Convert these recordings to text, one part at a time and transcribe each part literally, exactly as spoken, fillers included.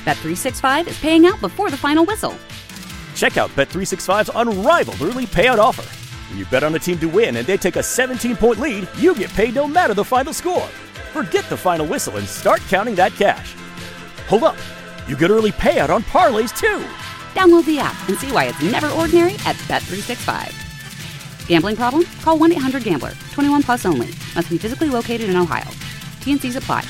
Bet three sixty-five is paying out before the final whistle. Check out Bet three sixty-five's unrivaled early payout offer. When you bet on a team to win and they take a seventeen-point lead, you get paid no matter the final score. Forget the final whistle and start counting that cash. Hold up. You get early payout on parlays, too. Download the app and see why it's never ordinary at Bet three sixty-five. Gambling problem? Call one eight hundred gambler. twenty-one plus only. Must be physically located in Ohio. T N Cs apply.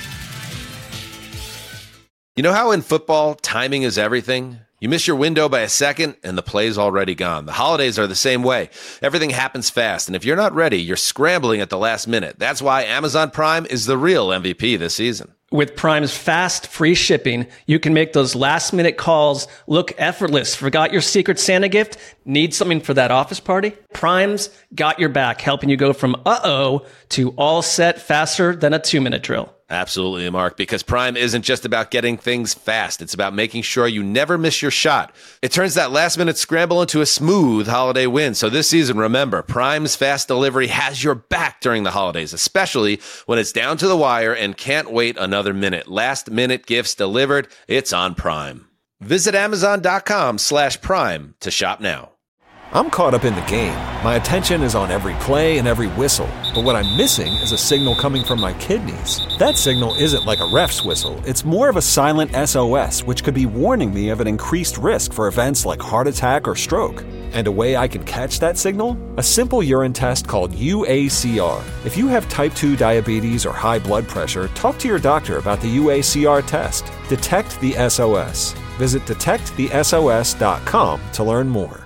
You know how in football, timing is everything? You miss your window by a second, and the play's already gone. The holidays are the same way. Everything happens fast, and if you're not ready, you're scrambling at the last minute. That's why Amazon Prime is the real M V P this season. With Prime's fast, free shipping, you can make those last-minute calls look effortless. Forgot your Secret Santa gift? Need something for that office party? Prime's got your back, helping you go from uh-oh to all set faster than a two-minute drill. Absolutely, Mark, because Prime isn't just about getting things fast. It's about making sure you never miss your shot. It turns that last-minute scramble into a smooth holiday win. So this season, remember, Prime's fast delivery has your back during the holidays, especially when it's down to the wire and can't wait another minute. Last-minute gifts delivered, it's on Prime. Visit Amazon.com slash Prime to shop now. I'm caught up in the game. My attention is on every play and every whistle. But what I'm missing is a signal coming from my kidneys. That signal isn't like a ref's whistle. It's more of a silent S O S, which could be warning me of an increased risk for events like heart attack or stroke. And a way I can catch that signal? A simple urine test called U A C R. If you have type two diabetes or high blood pressure, talk to your doctor about the U A C R test. Detect the S O S. Visit detect the S O S dot com to learn more.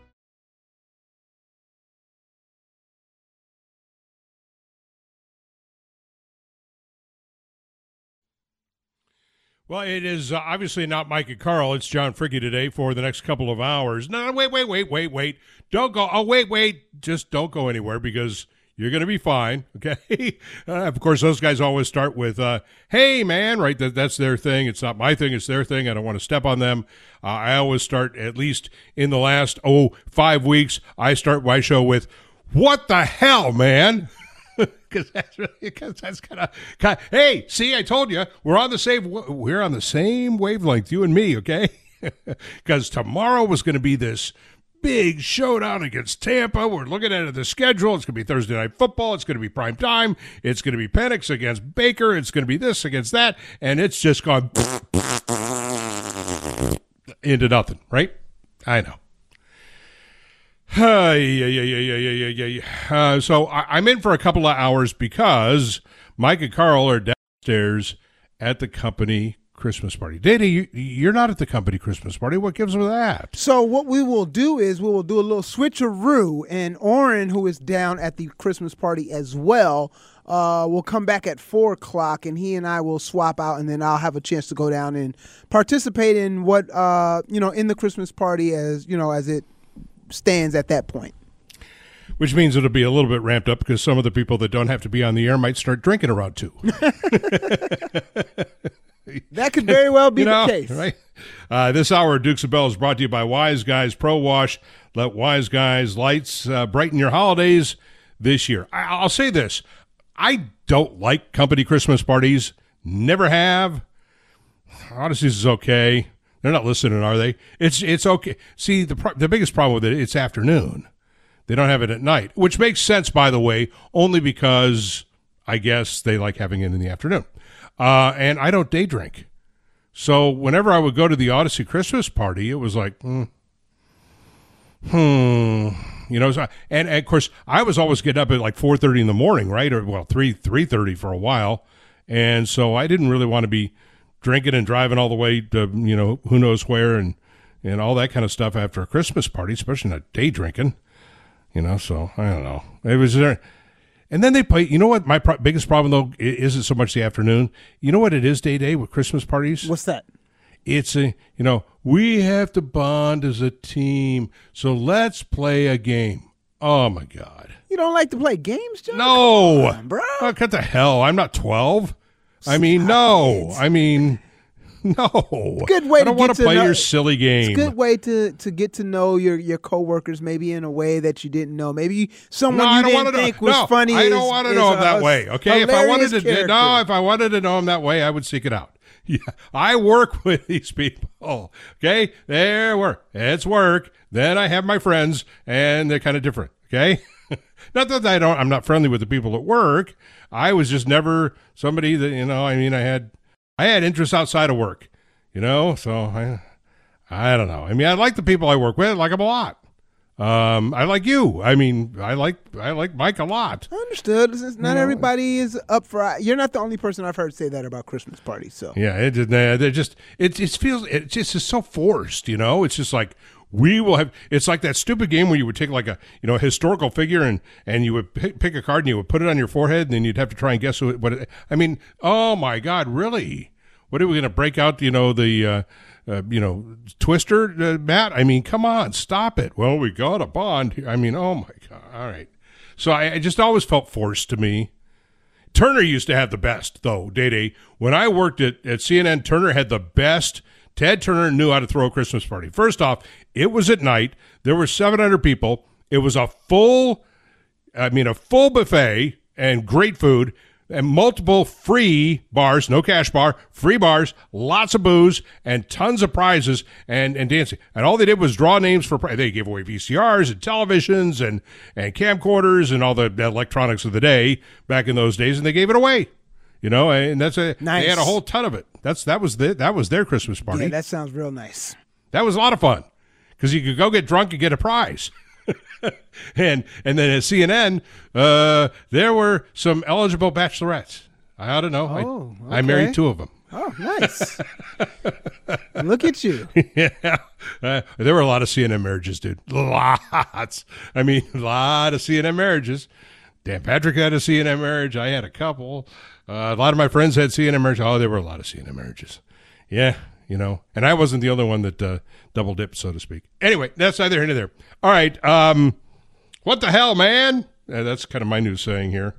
Well, it is uh, obviously not Mike and Carl. It's John Fricke today for the next couple of hours. No, wait, wait, wait, wait, wait. Don't go. Oh, wait, wait. Just don't go anywhere because you're going to be fine, okay? Uh, of course, those guys always start with, uh, hey, man, right? That, that's their thing. It's not my thing. It's their thing. I don't want to step on them. Uh, I always start, at least in the last, oh, five weeks, I start my show with, what the hell, man? Because that's really, because that's kind of, hey, see, I told you, we're on the same, we're on the same wavelength, you and me, okay? Because tomorrow was going to be this big showdown against Tampa. We're looking at the schedule. It's going to be Thursday Night Football. It's going to be prime time. It's going to be Penix against Baker. It's going to be this against that, and it's just gone into nothing, right? I know. Uh, yeah, yeah, yeah, yeah, yeah, yeah, yeah. Uh, so I, I'm in for a couple of hours because Mike and Carl are downstairs at the company Christmas party. Data, you, you're not at the company Christmas party. What gives them that? So what we will do is we will do a little switcheroo, and Oren, who is down at the Christmas party as well, uh, will come back at four o'clock, and he and I will swap out, and then I'll have a chance to go down and participate in what, uh, you know, in the Christmas party as, you know, as it stands at that point. Which means it'll be a little bit ramped up because some of the people that don't have to be on the air might start drinking around two. That could very well be you know, the case. Right? Uh, this hour of Dukes of Bell is brought to you by Wise Guys Pro Wash. Let Wise Guys lights uh, brighten your holidays this year. I- I'll say this. I don't like company Christmas parties. Never have. Odyssey's is okay. They're not listening, are they? It's it's okay. See, the pro- the biggest problem with it, it's afternoon. They don't have it at night, which makes sense, by the way, only because I guess they like having it in the afternoon. Uh, and I don't day drink. So whenever I would go to the Odyssey Christmas party, it was like, hmm, hmm. You know, so, and, and, of course, I was always getting up at like four thirty in the morning, right? Or, well, three, three thirty for a while. And so I didn't really want to be drinking and driving all the way to, you know, who knows where and, and all that kind of stuff after a Christmas party, especially not day drinking, you know, so I don't know. It was there. And then they play, you know what my pro- biggest problem, though, isn't so much the afternoon. You know what it is, Day Day, with Christmas parties? What's that? It's a, you know, we have to bond as a team, so let's play a game. Oh, my God. You don't like to play games, John? No. Come on, bro. Oh, what the hell? I'm not twelve. I mean, no. I mean, no. It's a good way I don't to want get to play know, your silly game. It's a good way to, to get to know your, your coworkers maybe in a way that you didn't know. Maybe someone no, you I don't didn't know. think was no, funny. I don't is, want to is know a, him that way. Okay, if I wanted to, character. no, if I wanted to know him that way, I would seek it out. Yeah, I work with these people. Okay, there work. It's work. Then I have my friends, and they're kind of different. Okay, not that I don't. I'm not friendly with the people at work. I was just never somebody that you know. I mean, I had I had interests outside of work. You know, so I I don't know. I mean, I like the people I work with. I like them a lot. Um, I like you. I mean, I like I like Mike a lot. Understood. Not you know, everybody is up for. You're not the only person I've heard say that about Christmas parties. So yeah, it just they just it it feels it just is so forced. You know, it's just like we will have. It's like that stupid game where you would take like a you know a historical figure and and you would pick, pick a card and you would put it on your forehead and then you'd have to try and guess who, what. It, I mean, oh my God, really? What are we going to break out? You know the. Uh, Uh, you know, Twister, uh, Matt. I mean, come on, stop it. Well, we got a bond here. I mean, oh my God. All right. So I, I just always felt forced to me. Turner used to have the best, though, Day Day. When I worked at, at C N N, Turner had the best. Ted Turner knew how to throw a Christmas party. First off, it was at night. There were seven hundred people. It was a full, I mean, a full buffet and great food. And multiple free bars, no cash bar, free bars, lots of booze, and tons of prizes and, and dancing. And all they did was draw names for prizes. They gave away V C Rs and televisions and, and camcorders and all the electronics of the day back in those days, and they gave it away. You know, and that's a nice. They had a whole ton of it. That's that was the, that was their Christmas party. Yeah, that sounds real nice. That was a lot of fun because you could go get drunk and get a prize. and and then at C N N, uh, there were some eligible bachelorettes. I ought to know. Oh, I, okay. I married two of them. Oh, nice. Look at you. Yeah. Uh, there were a lot of C N N marriages, dude. Lots. I mean, a lot of C N N marriages. Dan Patrick had a C N N marriage. I had a couple. Uh, a lot of my friends had C N N marriages. Oh, there were a lot of C N N marriages. Yeah. You know, and I wasn't the only one that uh, double dipped, so to speak. Anyway, that's neither here nor there. All right. Um, what the hell, man? Uh, that's kind of my new saying here.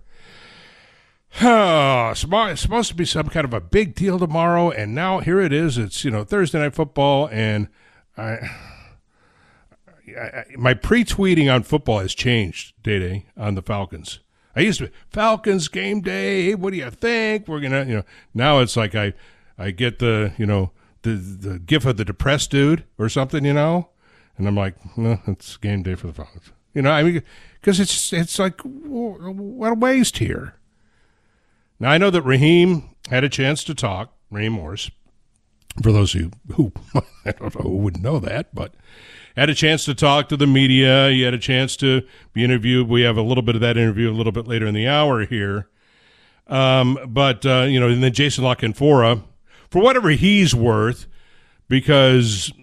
Oh, it's supposed to be some kind of a big deal tomorrow, and now here it is. It's, you know, Thursday Night Football, and I, I, I my pre-tweeting on football has changed, Day-Day, on the Falcons. I used to be, Falcons game day, what do you think? We're going to, you know, now it's like I, I get the, you know, the the gif of the depressed dude or something, you know, and I'm like, no, it's game day for the Falcons, you know. I mean, because it's it's like what a waste here. Now I know that Raheem had a chance to talk, Raheem Morris. For those who who I don't know who wouldn't know that, but had a chance to talk to the media. He had a chance to be interviewed. We have a little bit of that interview a little bit later in the hour here. Um, but uh, you know, and then Jason La Canfora, for whatever he's worth, because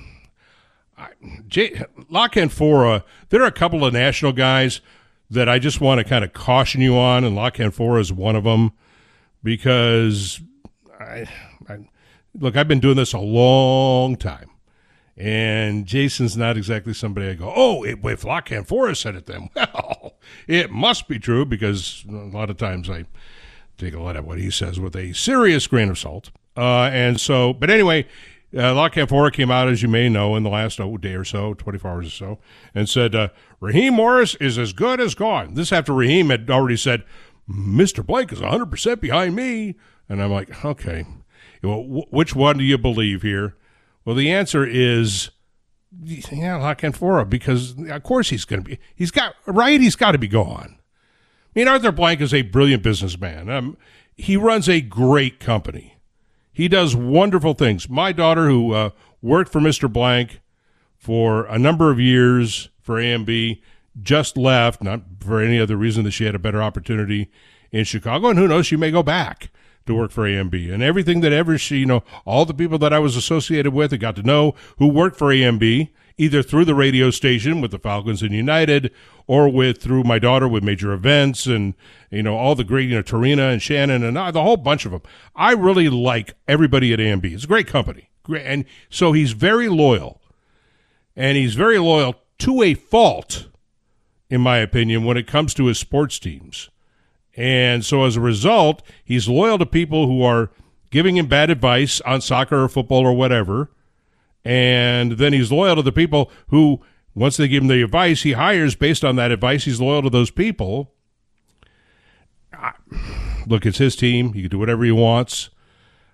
J- La Canfora, there are a couple of national guys that I just want to kind of caution you on, and La Canfora is one of them, because I, I look, I've been doing this a long time, and Jason's not exactly somebody I go, oh, it, if La Canfora said it, then well, it must be true, because a lot of times I take a lot of what he says with a serious grain of salt. Uh, and so, but anyway, uh, La Canfora came out, as you may know, in the last oh, day or so, twenty-four hours or so, and said, uh, Raheem Morris is as good as gone. This after Raheem had already said, Mister Blake is one hundred percent behind me. And I'm like, okay, well, w- which one do you believe here? Well, the answer is, yeah, La Canfora, because of course he's going to be, he's got, right, he's got to be gone. I mean, Arthur Blank is a brilliant businessman. Um, he runs a great company. He does wonderful things. My daughter, who uh, worked for Mister Blank for a number of years for A M B, just left, not for any other reason that she had a better opportunity in Chicago. And who knows, she may go back to work for A M B. And everything that ever she, you know, all the people that I was associated with and got to know who worked for A M B, either through the radio station with the Falcons and United, or with through my daughter with Major Events and, you know, all the great, you know, Tarina and Shannon and uh, the whole bunch of them. I really like everybody at A M B. It's a great company. Great. And so he's very loyal. And he's very loyal to a fault, in my opinion, when it comes to his sports teams. And so as a result, he's loyal to people who are giving him bad advice on soccer or football or whatever. And then he's loyal to the people who, once they give him the advice, he hires based on that advice. He's loyal to those people. Look, it's his team. He can do whatever he wants.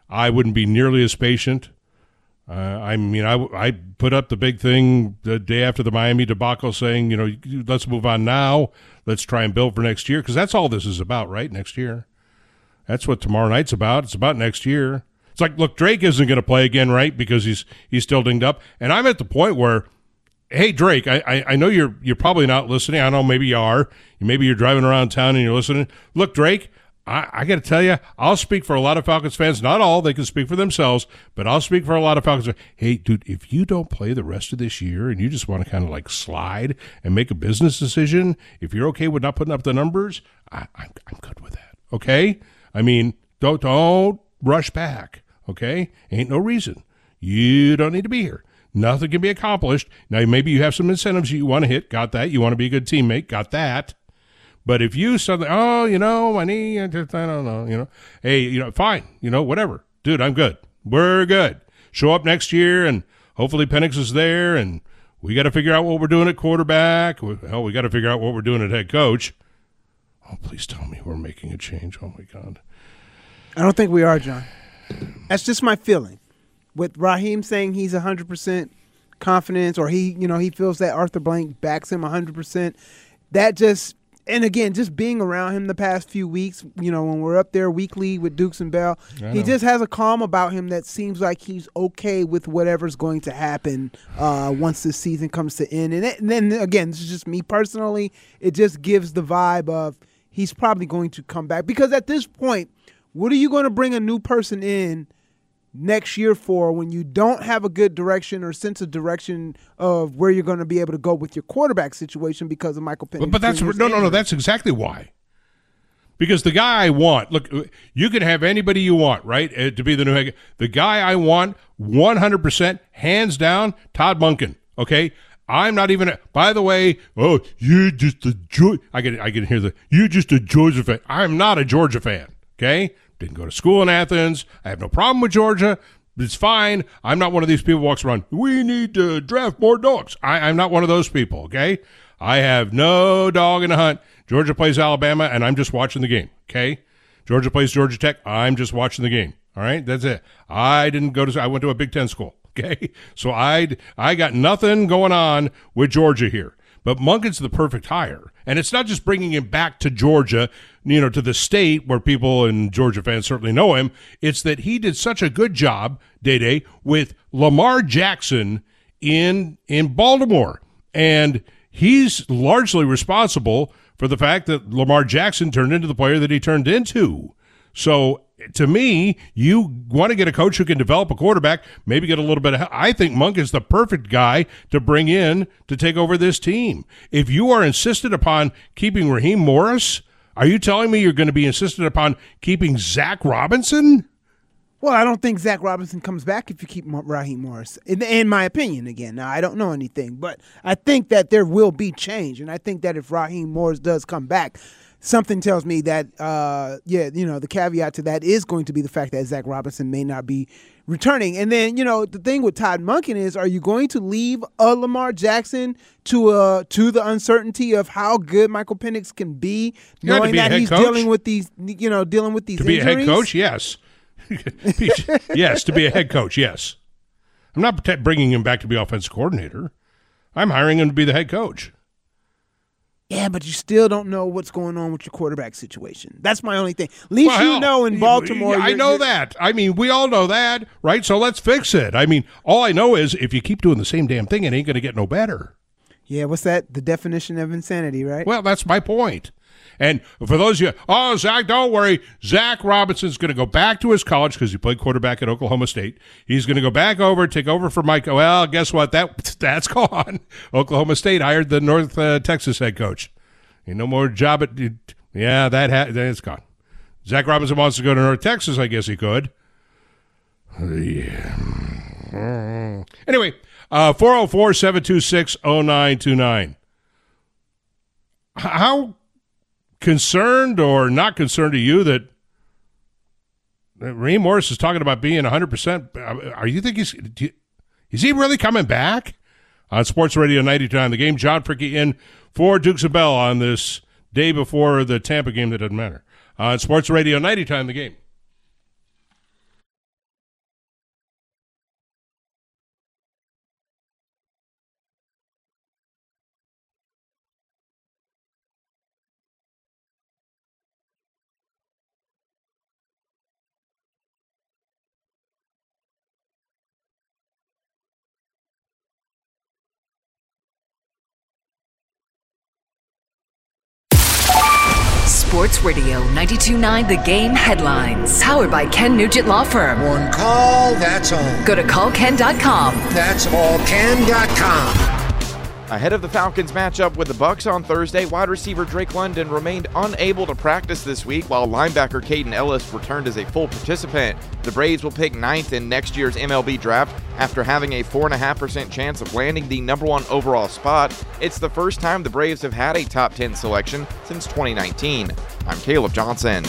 I wouldn't be nearly as patient. Uh, I mean, I, I put up the big thing the day after the Miami debacle saying, you know, let's move on now. Let's try and build for next year, because that's all this is about, right? Next year. That's what tomorrow night's about. It's about next year. It's like, look, Drake isn't going to play again, right, because he's he's still dinged up. And I'm at the point where, hey, Drake, I, I, I know you're you're probably not listening. I know maybe you are. Maybe you're driving around town and you're listening. Look, Drake, I, I got to tell you, I'll speak for a lot of Falcons fans. Not all. They can speak for themselves. But I'll speak for a lot of Falcons fans. Hey, dude, if you don't play the rest of this year and you just want to kind of like slide and make a business decision, if you're okay with not putting up the numbers, I, I'm, I'm good with that. Okay? I mean, don't don't rush back. Okay? Ain't no reason. You don't need to be here. Nothing can be accomplished. Now, maybe you have some incentives you want to hit. Got that. You want to be a good teammate. Got that. But if you suddenly, oh, you know, my knee, I just, I don't know, you know, hey, you know, fine, you know, whatever. Dude, I'm good. We're good. Show up next year, and hopefully Penix is there, and we got to figure out what we're doing at quarterback. Hell, we got to figure out what we're doing at head coach. Oh, please tell me we're making a change. Oh, my God. I don't think we are, John. That's just my feeling. With Raheem saying he's one hundred percent confidence, or he, you know, he feels that Arthur Blank backs him one hundred percent, that just, and again, just being around him the past few weeks, you know, when we're up there weekly with Dukes and Bell, he just has a calm about him that seems like he's okay with whatever's going to happen uh, once this season comes to end. And, it, and then, again, this is just me personally. It just gives the vibe of he's probably going to come back. Because at this point, what are you going to bring a new person in next year for when you don't have a good direction or sense of direction of where you're going to be able to go with your quarterback situation because of Michael Penix? But, but that's no, no, no. That's exactly why. Because the guy I want, look, you can have anybody you want, right, uh, to be the new head. The guy I want, one hundred percent, hands down, Todd Monken. Okay, I'm not even. A, by the way, oh, you're just a Georgia. I can I can hear the. You're just a Georgia fan. I'm not a Georgia fan. Okay. Didn't go to school in Athens. I have no problem with Georgia. It's fine. I'm not one of these people who walks around, we need to draft more dogs. I, I'm not one of those people, okay? I have no dog in the hunt. Georgia plays Alabama, and I'm just watching the game, okay? Georgia plays Georgia Tech. I'm just watching the game, all right? That's it. I didn't go to – I went to a Big Ten school, okay? So I I got nothing going on with Georgia here. But Monken's the perfect hire. And it's not just bringing him back to Georgia, you know, to the state where people and Georgia fans certainly know him. It's that he did such a good job, Day-Day, with Lamar Jackson in in Baltimore. And he's largely responsible for the fact that Lamar Jackson turned into the player that he turned into. So to me, you want to get a coach who can develop a quarterback, maybe get a little bit of – I think Monken's the perfect guy to bring in to take over this team. If you are insistent upon keeping Raheem Morris, are you telling me you're going to be insistent upon keeping Zach Robinson? Well, I don't think Zach Robinson comes back if you keep Raheem Morris, in, in my opinion, again. Now, I don't know anything, but I think that there will be change, and I think that if Raheem Morris does come back – something tells me that, uh, yeah, you know, the caveat to that is going to be the fact that Zach Robinson may not be returning. And then, you know, the thing with Todd Monken is, are you going to leave a Lamar Jackson to uh, to the uncertainty of how good Michael Penix can be, yeah, knowing be that he's coach. dealing with these, you know, dealing with these to be injuries? A head coach, yes. Yes, to be a head coach, yes. I'm not bringing him back to be offensive coordinator. I'm hiring him to be the head coach. Yeah, but you still don't know what's going on with your quarterback situation. That's my only thing. At least well, you hell, know in Baltimore. I know that. I mean, we all know that, right? So let's fix it. I mean, all I know is if you keep doing the same damn thing, it ain't going to get no better. Yeah, what's that? The definition of insanity, right? Well, that's my point. And for those of you, oh, Zach, don't worry. Zach Robinson's going to go back to his college because he played quarterback at Oklahoma State. He's going to go back over, take over for Mike. Well, guess what? That That's gone. Oklahoma State hired the North uh, Texas head coach. Ain't no more job at – yeah, that ha- it's gone. Zach Robinson wants to go to North Texas. I guess he could. Yeah. Anyway, uh, four oh four, seven two six, oh nine two nine. How – concerned or not concerned are you that, that Raheem Morris is talking about being one hundred percent? Are you think he's you, is he really coming back? On Sports Radio ninety-two nine The Game, John Fricky in for Dukes and Bell on this day before the Tampa game that doesn't matter. On Sports Radio ninety-two nine The Game. Sports Radio ninety-two point nine The Game headlines. Powered by Ken Nugent Law Firm. One call, that's all. Go to call ken dot com. That's all ken dot com. Ahead of the Falcons matchup with the Bucs on Thursday, wide receiver Drake London remained unable to practice this week, while linebacker Caden Ellis returned as a full participant. The Braves will pick ninth in next year's M L B draft after having a four point five percent chance of landing the number one overall spot. It's the first time the Braves have had a top ten selection since twenty nineteen. I'm Caleb Johnson.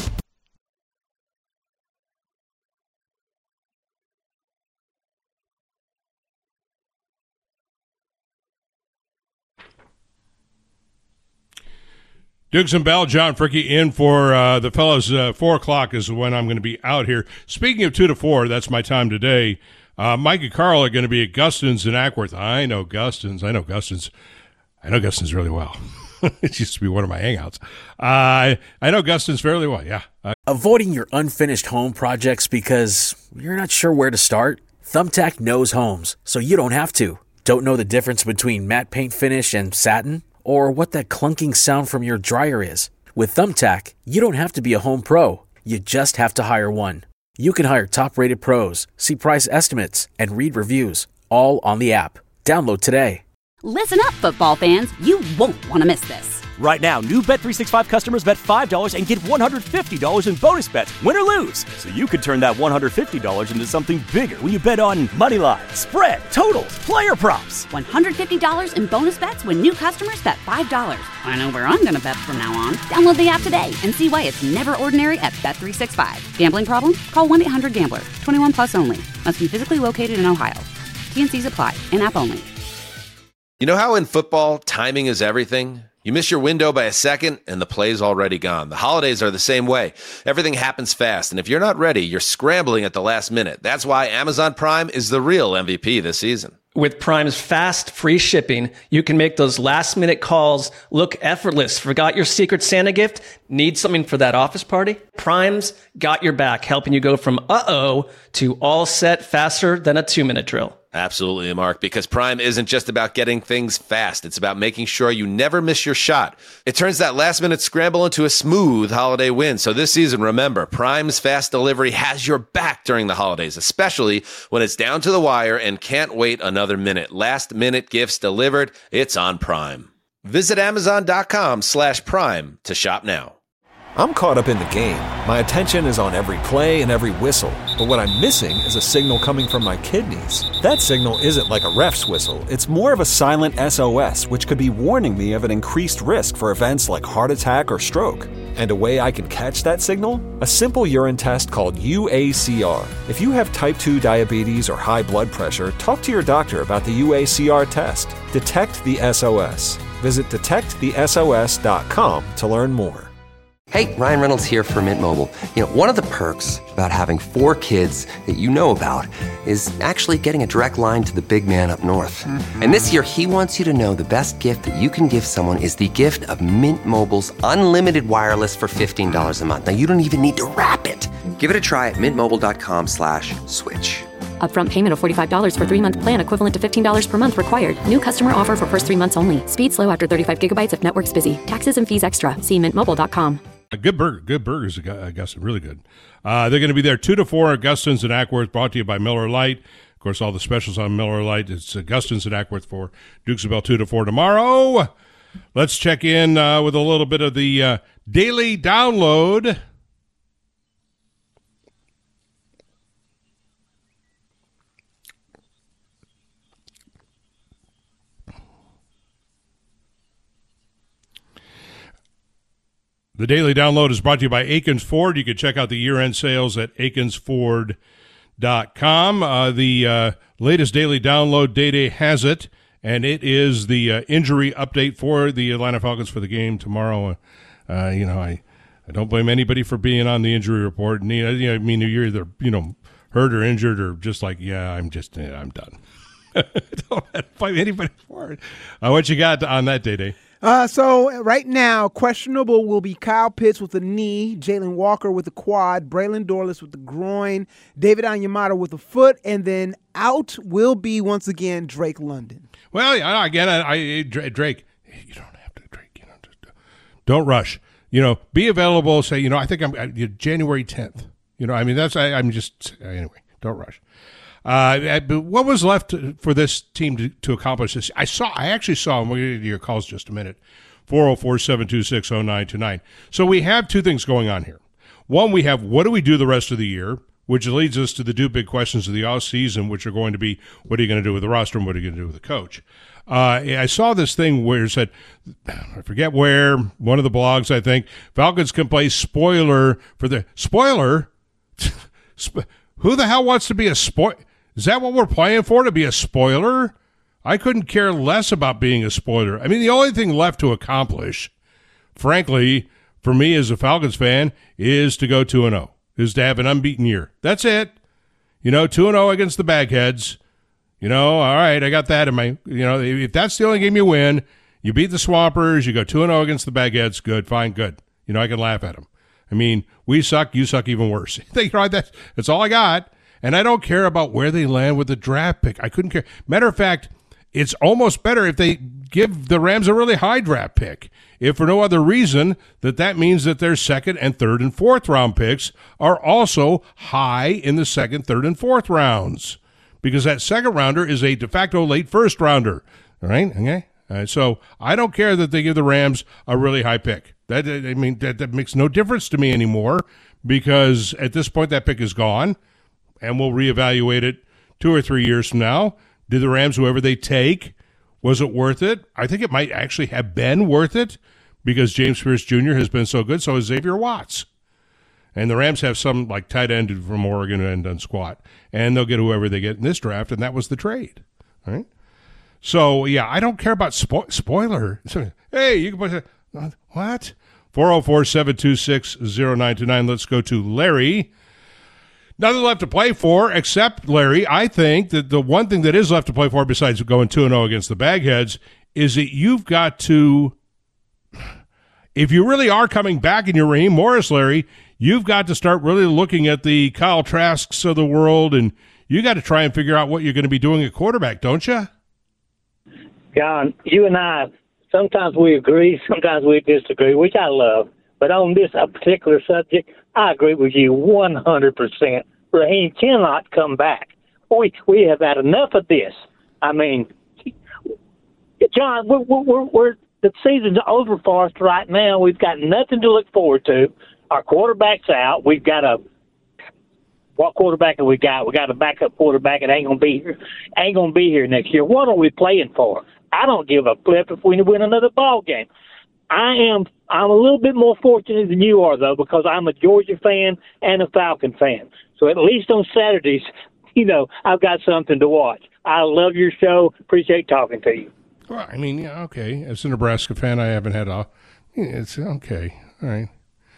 Dukes and Bell, John Fricke in for uh, the fellas. Uh, four o'clock is when I'm going to be out here. Speaking of two to four, that's my time today. Uh, Mike and Carl are going to be at Gustin's in Ackworth. I know Gustin's. I know Gustin's. I know Gustin's really well. It used to be one of my hangouts. Uh, I know Gustin's fairly well, yeah. Uh, Avoiding your unfinished home projects because you're not sure where to start? Thumbtack knows homes, so you don't have to. Don't know the difference between matte paint finish and satin? Or what that clunking sound from your dryer is? With Thumbtack, you don't have to be a home pro. You just have to hire one. You can hire top-rated pros, see price estimates, and read reviews, all on the app. Download today. Listen up, football fans. You won't want to miss this. Right now, new Bet three sixty-five customers bet five dollars and get one hundred fifty dollars in bonus bets, win or lose. So you could turn that one hundred fifty dollars into something bigger when you bet on money line, spread, totals, player props. one hundred fifty dollars in bonus bets when new customers bet five dollars. I know where I'm going to bet from now on. Download the app today and see why it's never ordinary at Bet three sixty-five. Gambling problem? Call one eight hundred gambler. twenty-one plus only. Must be physically located in Ohio. T N Cs apply. In-app only. You know how in football, timing is everything? You miss your window by a second, and the play's already gone. The holidays are the same way. Everything happens fast, and if you're not ready, you're scrambling at the last minute. That's why Amazon Prime is the real M V P this season. With Prime's fast, free shipping, you can make those last-minute calls look effortless. Forgot your Secret Santa gift? Need something for that office party? Prime's got your back, helping you go from uh-oh to all set faster than a two-minute drill. Absolutely, Mark, because Prime isn't just about getting things fast. It's about making sure you never miss your shot. It turns that last-minute scramble into a smooth holiday win. So this season, remember, Prime's fast delivery has your back during the holidays, especially when it's down to the wire and can't wait another minute. Last-minute gifts delivered, it's on Prime. Visit Amazon.com slash Prime to shop now. I'm caught up in the game. My attention is on every play and every whistle. But what I'm missing is a signal coming from my kidneys. That signal isn't like a ref's whistle. It's more of a silent S O S, which could be warning me of an increased risk for events like heart attack or stroke. And a way I can catch that signal? A simple urine test called U A C R. If you have type two diabetes or high blood pressure, talk to your doctor about the U A C R test. Detect the S O S. Visit detect the S O S dot com to learn more. Hey, Ryan Reynolds here for Mint Mobile. You know, one of the perks about having four kids that you know about is actually getting a direct line to the big man up north. Mm-hmm. And this year, he wants you to know the best gift that you can give someone is the gift of Mint Mobile's unlimited wireless for fifteen dollars a month. Now, you don't even need to wrap it. Give it a try at mintmobile.com slash switch. Upfront payment of forty-five dollars for three-month plan equivalent to fifteen dollars per month required. New customer offer for first three months only. Speed slow after thirty-five gigabytes if network's busy. Taxes and fees extra. See mint mobile dot com. A good burger, good burgers, Augustin, really good. Uh, they're going to be there two to four. Augustin's in Ackworth, brought to you by Miller Lite. Of course, all the specials on Miller Lite. It's Augustin's in Ackworth for Dukes of Bell two to four tomorrow. Let's check in uh, with a little bit of the uh, daily download. The Daily Download is brought to you by Aikens Ford. You can check out the year-end sales at aikens ford dot com. Uh, the uh, latest Daily Download, Day-Day has it, and it is the uh, injury update for the Atlanta Falcons for the game tomorrow. Uh, you know, I, I don't blame anybody for being on the injury report. And, you know, I mean, you're either, you know, hurt or injured or just like, yeah, I'm just, yeah, I'm done. Don't blame anybody for it. Uh, what you got on that, Day-Day? Uh, so right now, questionable will be Kyle Pitts with the knee, Jalen Walker with the quad, Braylon Dorless with the groin, David Onyemata with the foot, and then out will be once again Drake London. Well, again, I, I Drake, you don't have to Drake. You know, just don't rush. You know, be available. Say, you know, I think I'm uh, January tenth. You know, I mean, that's I, I'm just anyway. Don't rush. Uh, but what was left for this team to, to accomplish this? I saw. I actually saw. And we'll get to your calls in just a minute. four oh four, seven two six, oh nine two nine. So we have two things going on here. One, we have what do we do the rest of the year, which leads us to the two big questions of the offseason, which are going to be what are you going to do with the roster and what are you going to do with the coach. Uh, I saw this thing where it said, I forget where, one of the blogs, I think, Falcons can play spoiler for the – spoiler? Who the hell wants to be a spoiler? Is that what we're playing for, to be a spoiler? I couldn't care less about being a spoiler. I mean, the only thing left to accomplish, frankly, for me as a Falcons fan, is to go two and oh, is to have an unbeaten year. That's it. You know, two and oh against the Bagheads. You know, all right, I got that in my, you know, if that's the only game you win, you beat the Swampers, you go two and oh against the Bagheads, good, fine, good. You know, I can laugh at them. I mean, we suck, you suck even worse. You know, that's, that's all I got. And I don't care about where they land with the draft pick. I couldn't care. Matter of fact, it's almost better if they give the Rams a really high draft pick. If for no other reason, that that means that their second and third and fourth round picks are also high in the second, third, and fourth rounds. Because that second rounder is a de facto late first rounder. All right? Okay? All right, so I don't care that they give the Rams a really high pick. That I mean, that, that makes no difference to me anymore, because at this point that pick is gone, and we'll reevaluate it two or three years from now. Did the Rams, whoever they take, was it worth it? I think it might actually have been worth it, because James Pierce Junior has been so good, so is Xavier Watts. And the Rams have some like tight end from Oregon who hadn't done squat. And they'll get whoever they get in this draft, and that was the trade. All right? So, yeah, I don't care about spo- spoiler. Hey, you can put that. What? four oh four, seven two six, oh nine two nine. Let's go to Larry. Nothing left to play for except, Larry, I think that the one thing that is left to play for besides going two and oh against the Bagheads is that you've got to, if you really are coming back in your Raheem Morris, Larry, you've got to start really looking at the Kyle Trasks of the world, and you got to try and figure out what you're going to be doing at quarterback, don't you? John, you and I, sometimes we agree, sometimes we disagree, which I love. But on this particular subject, I agree with you one hundred percent. Raheem cannot come back. We we have had enough of this. I mean, John, we're, we're, we're the season's over for us right now. We've got nothing to look forward to. Our quarterback's out. We've got a what quarterback have we got? We got a backup quarterback that ain't gonna be here. Ain't gonna be here next year. What are we playing for? I don't give a flip if we win another ball game. I am. I'm a little bit more fortunate than you are, though, because I'm a Georgia fan and a Falcon fan. So at least on Saturdays, you know, I've got something to watch. I love your show. Appreciate talking to you. Well, I mean, yeah, okay. As a Nebraska fan, I haven't had a. It's okay. All right.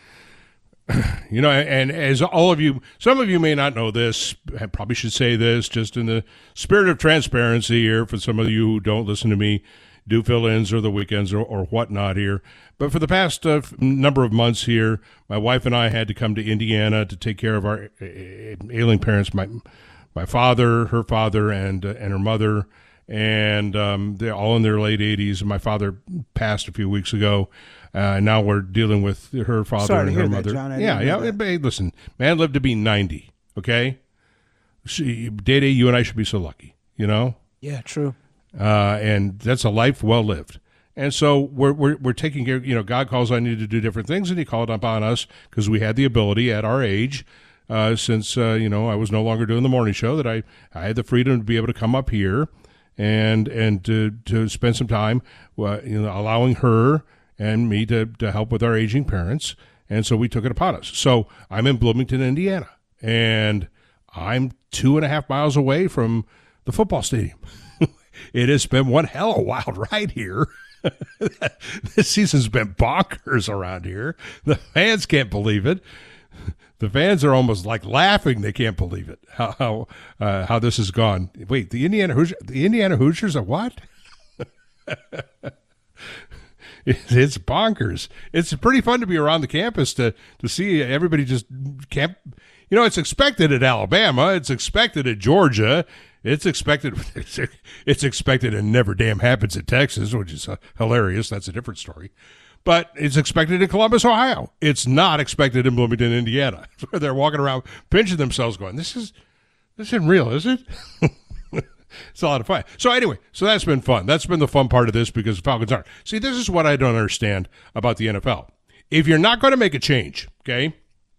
You know, and as all of you, some of you may not know this, I probably should say this just in the spirit of transparency here for some of you who don't listen to me, do fill-ins or the weekends or, or whatnot here. But for the past uh, number of months here, my wife and I had to come to Indiana to take care of our ailing parents, my my father, her father, and uh, and her mother. And um, they're all in their late eighties. My father passed a few weeks ago. Uh, now we're dealing with her father Sorry and to her hear mother. That, John. I yeah, yeah. Hey, listen, man lived to be ninety, okay? Day Day, you and I should be so lucky, you know? Yeah, true. Uh, and that's a life well lived. And so we're, we're, we're taking care, you know, God calls on you to do different things, and he called upon us because we had the ability at our age, uh, since, uh, you know, I was no longer doing the morning show, that I, I had the freedom to be able to come up here and and to, to spend some time, uh, you know, allowing her and me to, to help with our aging parents. And so we took it upon us. So I'm in Bloomington, Indiana, and I'm two and a half miles away from the football stadium. It has been one hell of a wild ride here. This season's been bonkers around here. The fans can't believe it. The fans are almost like laughing. They can't believe it. How how, uh, how this has gone. Wait, the Indiana Hoosiers, the Indiana Hoosiers are what? It's bonkers. It's pretty fun to be around the campus to to see everybody just camp. You know, it's expected at Alabama. It's expected at Georgia. It's expected. It's expected and never damn happens at Texas, which is uh, hilarious. That's a different story. But it's expected in Columbus, Ohio. It's not expected in Bloomington, Indiana, where they're walking around pinching themselves going, this is this isn't real, is it? It's a lot of fun. So anyway, so that's been fun. That's been the fun part of this because the Falcons aren't. See, this is what I don't understand about the N F L. If you're not going to make a change, okay,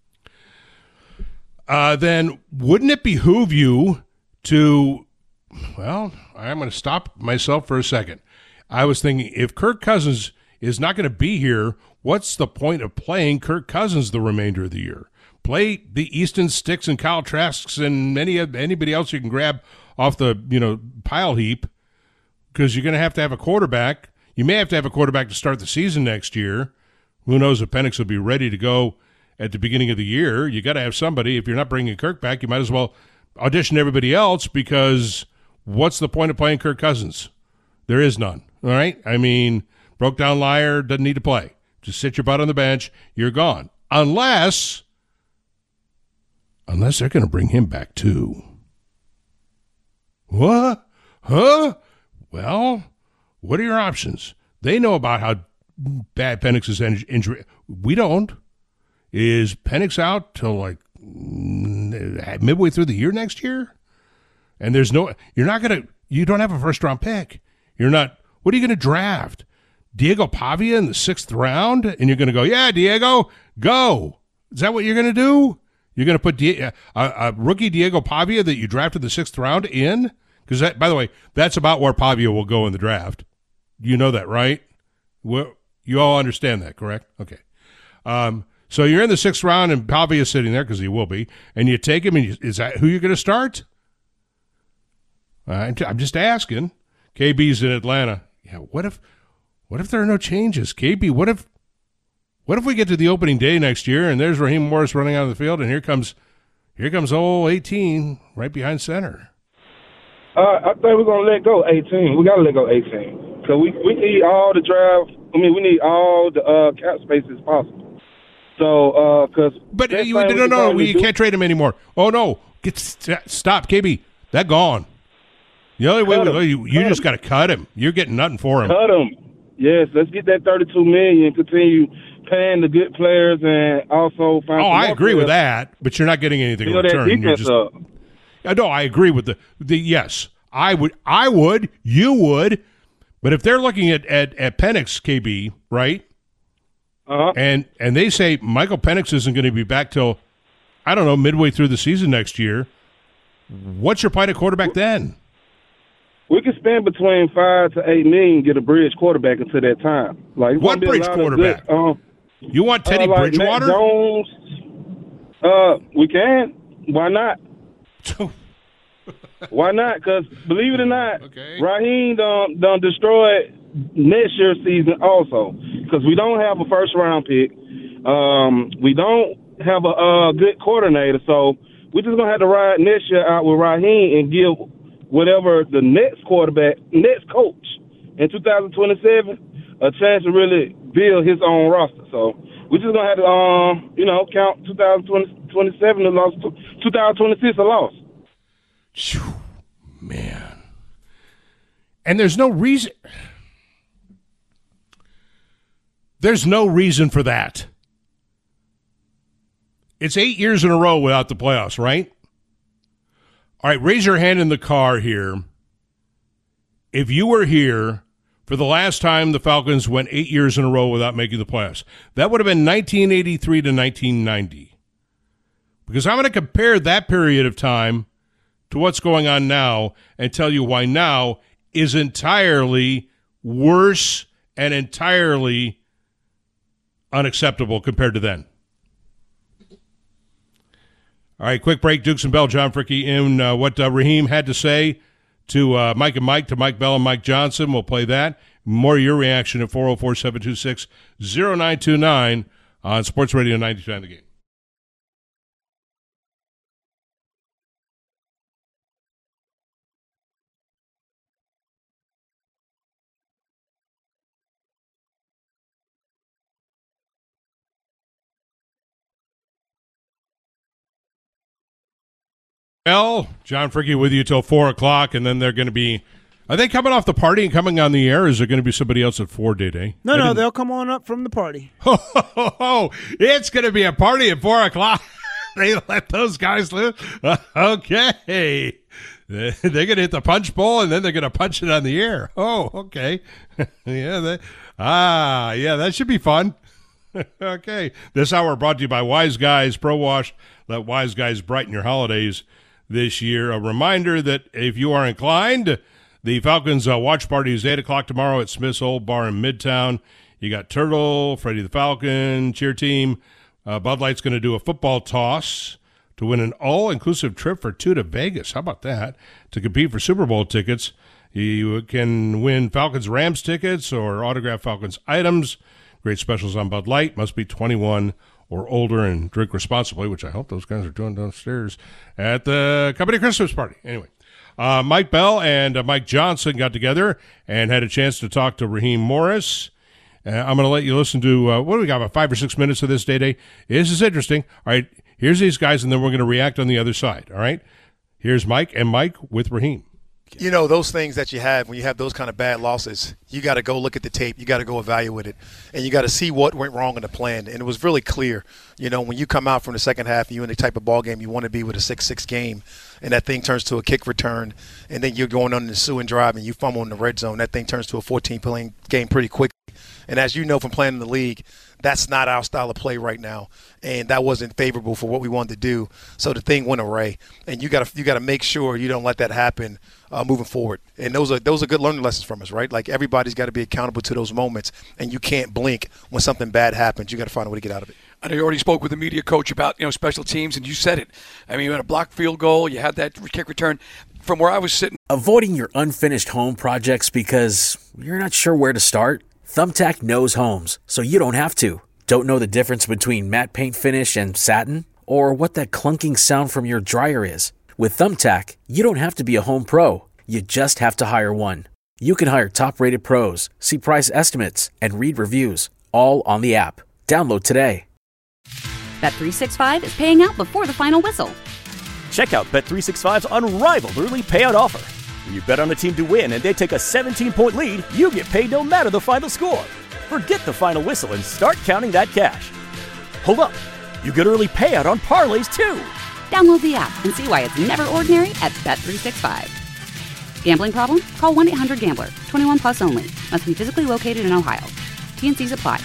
uh, then wouldn't it behoove you to, well, I'm going to stop myself for a second. I was thinking if Kirk Cousins is not going to be here, what's the point of playing Kirk Cousins the remainder of the year? Play the Easton Sticks and Kyle Trasks and any anybody else you can grab off the, you know, pile heap, because you're going to have to have a quarterback. You may have to have a quarterback to start the season next year. Who knows if Penix will be ready to go at the beginning of the year. You got to have somebody. If you're not bringing Kirk back, you might as well audition everybody else, because what's the point of playing Kirk Cousins? There is none, all right? I mean, broke down liar, doesn't need to play. Just sit your butt on the bench, you're gone. Unless, unless they're going to bring him back too. What? Huh? Well, what are your options? They know about how bad Penix's injury. We don't. Is Penix out till like midway through the year next year? And there's no, you're not going to, you don't have a first round pick. You're not, what are you going to draft? Diego Pavia in the sixth round? And you're going to go, yeah, Diego, go. Is that what you're going to do? You're going to put Di- a, a rookie Diego Pavia that you drafted the sixth round in? Because, that, by the way, that's about where Pavia will go in the draft. You know that, right? Well, you all understand that, correct? Okay. Um, so you're in the sixth round, and Pavia is sitting there, because he will be, and you take him, and you, is that who you're going to start? Uh, I'm just asking. K B's in Atlanta. Yeah. What if, what if there are no changes? K B, what if, what if we get to the opening day next year and there's Raheem Morris running out of the field, and here comes, here comes old eighteen right behind center? Uh, I think we're gonna let go eighteen. We gotta let go eighteen. So we we need all the draft. I mean, we need all the uh, cap spaces possible. So, uh, because but you, no, no, no, we, you can't trade him anymore. Oh no, get st- stop, K B. That gone. The only way we, you you just got to cut him. You're getting nothing for him. Cut him. Yes, let's get that thirty-two million. Continue paying the good players and also find. Oh, I agree players. with that, but you're not getting anything in return. You're just, up. No, I agree with the the yes. I would, I would, you would, but if they're looking at at, at Penix, K B, right? Uh-huh. And and they say Michael Penix isn't going to be back till, I don't know, midway through the season next year. What's your plan at quarterback then? We can spend between five to eight million, get a bridge quarterback until that time. Like what bridge quarterback? Good, um, you want Teddy uh, like Bridgewater? Matt Jones. Uh, we can. Why not? Why not? Because believe it or not, okay. Raheem done, done destroyed next year's season also. Because we don't have a first round pick. Um, we don't have a uh, good coordinator. So we're just gonna have to ride next year out with Raheem and give whatever the next quarterback, next coach in two thousand twenty-seven, a chance to really build his own roster. So we're just gonna have to, um, you know, count two thousand twenty-seven a loss, two thousand twenty-six a loss. Man, and there's no reason. There's no reason for that. It's eight years in a row without the playoffs, right? All right, raise your hand in the car here. If you were here for the last time the Falcons went eight years in a row without making the playoffs, that would have been nineteen eighty-three to nineteen ninety. Because I'm going to compare that period of time to what's going on now and tell you why now is entirely worse and entirely unacceptable compared to then. All right, quick break. Dukes and Bell, John Fricky in uh, what uh, Raheem had to say to uh, Mike and Mike, to Mike Bell and Mike Johnson. We'll play that. More of your reaction at four oh four, seven two six, oh nine two nine on Sports Radio ninety-two nine The Game. Well, John Fricky with you till four o'clock, and then they're going to be Are they coming off the party and coming on the air? Or is there going to be somebody else at four, Day-Day? No, no, they'll come on up from the party. Ho, ho, ho, ho. It's going to be a party at four o'clock. They let those guys live? Okay. They're going to hit the punch bowl, and then they're going to punch it on the air. Oh, okay. yeah. They, ah, yeah, that should be fun. Okay. This hour brought to you by Wise Guys Pro Wash. Let Wise Guys brighten your holidays this year. A reminder that if you are inclined, the Falcons uh, watch party is eight o'clock tomorrow at Smith's Old Bar in Midtown. You got Turtle, Freddie the Falcon, cheer team. Uh, Bud Light's going to do a football toss to win an all-inclusive trip for two to Vegas. How about that? To compete for Super Bowl tickets, you can win Falcons-Rams tickets or autographed Falcons items. Great specials on Bud Light. Must be twenty-one or older and drink responsibly, which I hope those guys are doing downstairs at the company Christmas party. Anyway, uh, Mike Bell and uh, Mike Johnson got together and had a chance to talk to Raheem Morris. Uh, I'm going to let you listen to, uh, what do we got, about five or six minutes of this, Day-Day? This is interesting. All right, here's these guys, and then we're going to react on the other side, all right? Here's Mike and Mike with Raheem. You know, those things that you have when you have those kind of bad losses, you got to go look at the tape. You got to go evaluate it. And you got to see what went wrong in the plan. And it was really clear, you know, when you come out from the second half, you in the type of ball game you want to be with a six six game, and that thing turns to a kick return, and then you're going on the ensuing drive and you fumble in the red zone. That thing turns to a fourteen-point game pretty quick. And as you know from playing in the league, that's not our style of play right now, and that wasn't favorable for what we wanted to do. So the thing went awry, and you got to you got to make sure you don't let that happen uh, moving forward. And those are those are good learning lessons from us, right? Like everybody's got to be accountable to those moments, and you can't blink when something bad happens. You got to find a way to get out of it. I know you already spoke with the media coach about, you know, special teams, and you said it. I mean, you had a blocked field goal, you had that kick return. From where I was sitting, avoiding your unfinished home projects because you're not sure where to start. Thumbtack knows homes, so you don't have to. Don't know the difference between matte paint finish and satin? Or what that clunking sound from your dryer is? With Thumbtack, you don't have to be a home pro. You just have to hire one. You can hire top-rated pros, see price estimates, and read reviews, all on the app. Download today. Bet three sixty-five is paying out before the final whistle. Check out Bet three sixty-five's unrivaled early payout offer. When you bet on a team to win and they take a seventeen-point lead, you get paid no matter the final score. Forget the final whistle and start counting that cash. Hold up. You get early payout on parlays, too. Download the app and see why it's never ordinary at Bet three sixty-five. Gambling problem? Call one eight hundred gambler. twenty-one plus only. Must be physically located in Ohio. T and C's apply.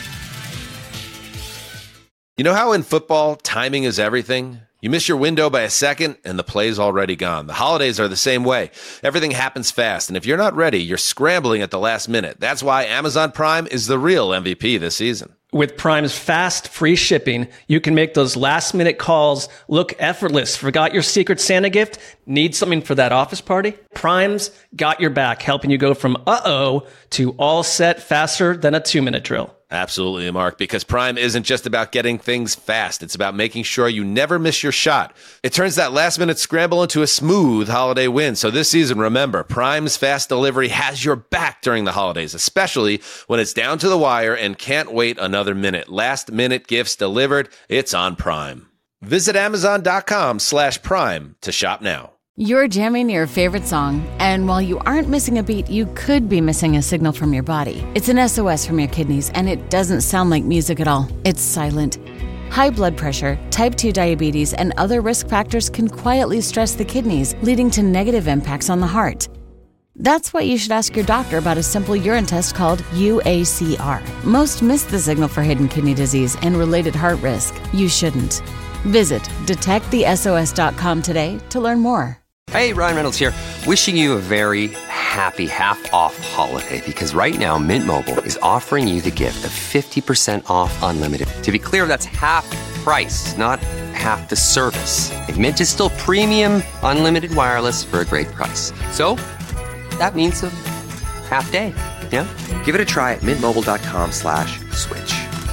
You know how in football, timing is everything? You miss your window by a second, and the play's already gone. The holidays are the same way. Everything happens fast, and if you're not ready, you're scrambling at the last minute. That's why Amazon Prime is the real M V P this season. With Prime's fast, free shipping, you can make those last-minute calls look effortless. Forgot your Secret Santa gift? Need something for that office party? Prime's got your back, helping you go from uh-oh to all set faster than a two-minute drill. Absolutely, Mark, because Prime isn't just about getting things fast. It's about making sure you never miss your shot. It turns that last-minute scramble into a smooth holiday win. So this season, remember, Prime's fast delivery has your back during the holidays, especially when it's down to the wire and can't wait another minute. Last-minute gifts delivered. It's on Prime. Visit Amazon.com slash Prime to shop now. You're jamming your favorite song, and while you aren't missing a beat, you could be missing a signal from your body. It's an S O S from your kidneys, and it doesn't sound like music at all. It's silent. High blood pressure, type two diabetes, and other risk factors can quietly stress the kidneys, leading to negative impacts on the heart. That's why you should ask your doctor about a simple urine test called U A C R. Most miss the signal for hidden kidney disease and related heart risk. You shouldn't. Visit detect the S O S dot com today to learn more. Hey, Ryan Reynolds here, wishing you a very happy half-off holiday, because right now Mint Mobile is offering you the gift of fifty percent off unlimited. To be clear, that's half price, not half the service. And Mint is still premium unlimited wireless for a great price. So that means a half day, yeah? Give it a try at mintmobile.com slash switch.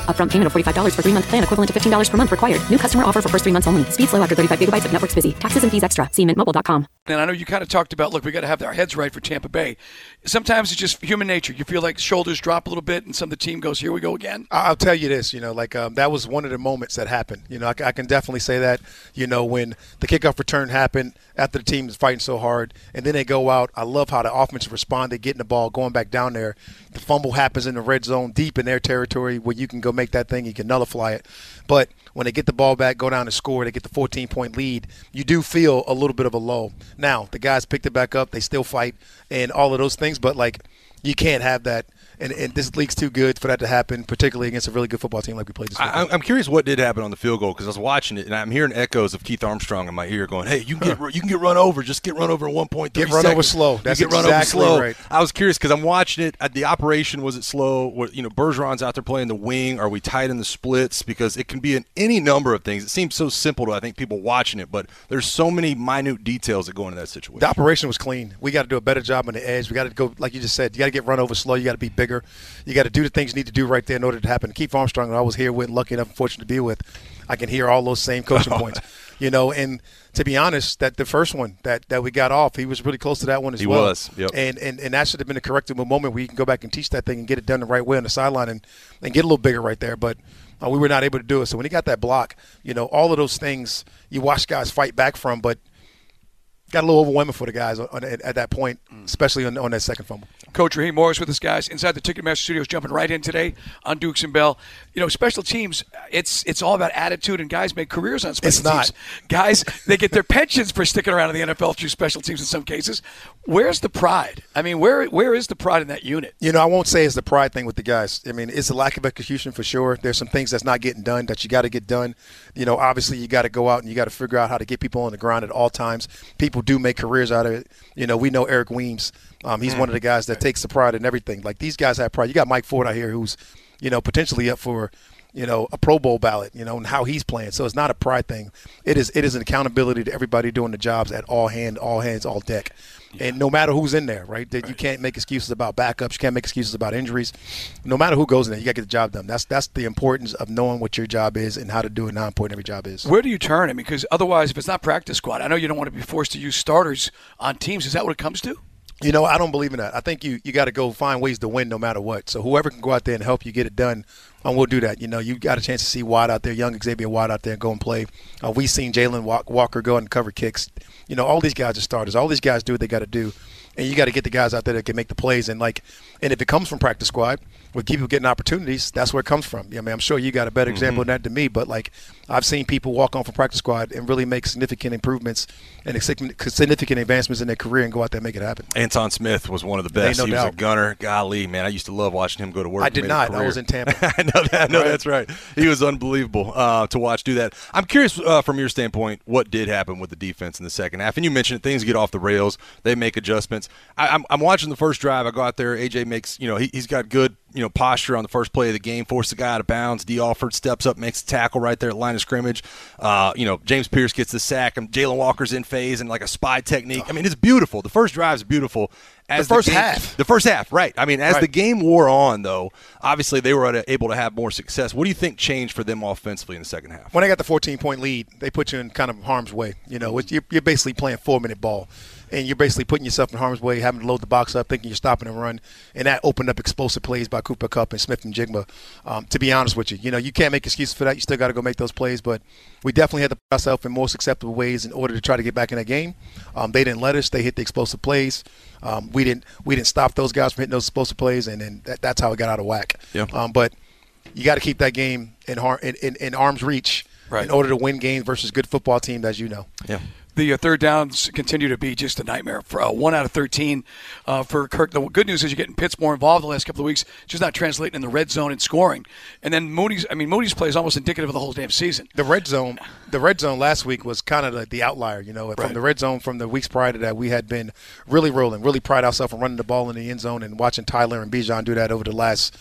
Upfront payment of forty-five dollars for three-month plan equivalent to fifteen dollars per month required. New customer offer for first three months only. Speed slow after thirty-five gigabytes if network's busy. Taxes and fees extra. See mint mobile dot com. And I know you kind of talked about, look, we got to have our heads right for Tampa Bay. Sometimes it's just human nature. You feel like shoulders drop a little bit and some of the team goes, here we go again. I'll tell you this, you know, like um, that was one of the moments that happened. You know, I, I can definitely say that, you know, when the kickoff return happened after the team is fighting so hard and then they go out. I love how the offense responded, getting the ball, going back down there. The fumble happens in the red zone deep in their territory where you can go make that thing, you can nullify it. But when they get the ball back, go down and score, they get the fourteen-point lead, you do feel a little bit of a lull. Now, the guys picked it back up. They still fight and all of those things, but, like, you can't have that. And, and this league's too good for that to happen, particularly against a really good football team like we played this week. I, I'm curious what did happen on the field goal because I was watching it and I'm hearing echoes of Keith Armstrong in my ear going, "Hey, you can get you can get run over. Just get run over in one point three Get run seconds. over slow. That's you get exactly run over slow." right. I was curious because I'm watching it. At the operation, was it slow? What, you know, Bergeron's out there playing the wing. Are we tight in the splits? Because it can be in any number of things. It seems so simple to I think people watching it, but there's so many minute details that go into that situation. The operation was clean. We got to do a better job on the edge. We got to go, like you just said, you got to get run over slow. You got to be bigger. You got to do the things you need to do right there in order to happen. Keith Armstrong, who I was here with, lucky enough and fortunate to be with, I can hear all those same coaching points. You know, and to be honest, that the first one that, that we got off, he was really close to that one as he well. He was, yep. And, and and that should have been a corrective moment where you can go back and teach that thing and get it done the right way on the sideline and, and get a little bigger right there. But uh, we were not able to do it. So when he got that block, you know, all of those things you watch guys fight back from, but got a little overwhelming for the guys on, on, at that point, especially on, on that second fumble. Coach Raheem Morris with us, guys, inside the Ticketmaster Studios, jumping right in today on Dukes and Bell. You know, special teams, it's it's all about attitude, and guys make careers on special it's not. teams. Guys, they get their pensions for sticking around in the N F L through special teams in some cases. Where's the pride? I mean, where where is the pride in that unit? You know, I won't say it's the pride thing with the guys. I mean, it's a lack of execution for sure. There's some things that's not getting done that you got to get done. You know, obviously you got to go out and you got to figure out how to get people on the ground at all times. People do make careers out of it. You know, we know Eric Weems. Um, he's mm. one of the guys that takes the pride in everything. Like, these guys have pride. You got Mike Ford out here who's, you know, potentially up for, you know, a Pro Bowl ballot, you know, and how he's playing. So it's not a pride thing. It is it is an accountability to everybody doing the jobs at all hand, all hands, all deck. Yeah. And no matter who's in there, right, that right. you can't make excuses about backups. You can't make excuses about injuries. No matter who goes in there, you got to get the job done. That's that's the importance of knowing what your job is and how to do it and how important every job is. Where do you turn? I mean, because otherwise, if it's not practice squad, I know you don't want to be forced to use starters on teams. Is that what it comes to? You know, I don't believe in that. I think you, you got to go find ways to win no matter what. So whoever can go out there and help you get it done, um, we'll do that. You know, you got a chance to see Watt out there, young Xavier Watt out there, and go and play. Uh, we've seen Jalen Walker go and cover kicks. You know, all these guys are starters. All these guys do what they got to do. And you got to get the guys out there that can make the plays. And, like, and if it comes from practice squad, with people getting opportunities, that's where it comes from. I mean, I'm sure you got a better example mm-hmm. of that than me, but, like, I've seen people walk on from practice squad and really make significant improvements and significant advancements in their career and go out there and make it happen. Anton Smith was one of the best. No he doubt. was a gunner. Golly, man, I used to love watching him go to work. I did not. I was in Tampa. I know that. I know right. That's right. He was unbelievable uh, to watch do that. I'm curious uh, from your standpoint, what did happen with the defense in the second half? And you mentioned it, things get off the rails. They make adjustments. I, I'm, I'm watching the first drive. I go out there. A J makes, you know, he, he's got good, you know, posture on the first play of the game, force the guy out of bounds. D. Alford steps up, makes the tackle right there at line of scrimmage. Uh, you know, James Pierce gets the sack, and Jalen Walker's in phase and like a spy technique. I mean, it's beautiful. The first drive is beautiful. As the first the game, half. The first half, right. I mean, as right. the game wore on, though, obviously they were able to have more success. What do you think changed for them offensively in the second half? When they got the fourteen-point lead, they put you in kind of harm's way. You know, it's, you're, you're basically playing four-minute ball. And you're basically putting yourself in harm's way, having to load the box up, thinking you're stopping and run. And that opened up explosive plays by Cooper Kupp and Smith and Jigma. Um, to be honest with you, you know, you can't make excuses for that. You still got to go make those plays. But we definitely had to put ourselves in most acceptable ways in order to try to get back in that game. Um, they didn't let us. They hit the explosive plays. Um, we didn't we didn't stop those guys from hitting those explosive plays, and then that, that's how it got out of whack. Yeah. Um, but you got to keep that game in, har- in, in, in arm's reach right. in order to win games versus good football teams, as you know. Yeah. The uh, third downs continue to be just a nightmare. For uh, one out of thirteen uh, for Kirk. The good news is you're getting Pitts more involved the last couple of weeks, just not translating in the red zone and scoring. And then Moody's, I mean, Moody's play is almost indicative of the whole damn season. The red zone, the red zone last week was kind of the, the outlier. You know, right. from the red zone from the weeks prior to that, we had been really rolling, really pride ourselves on running the ball in the end zone and watching Tyler and Bijan do that over the last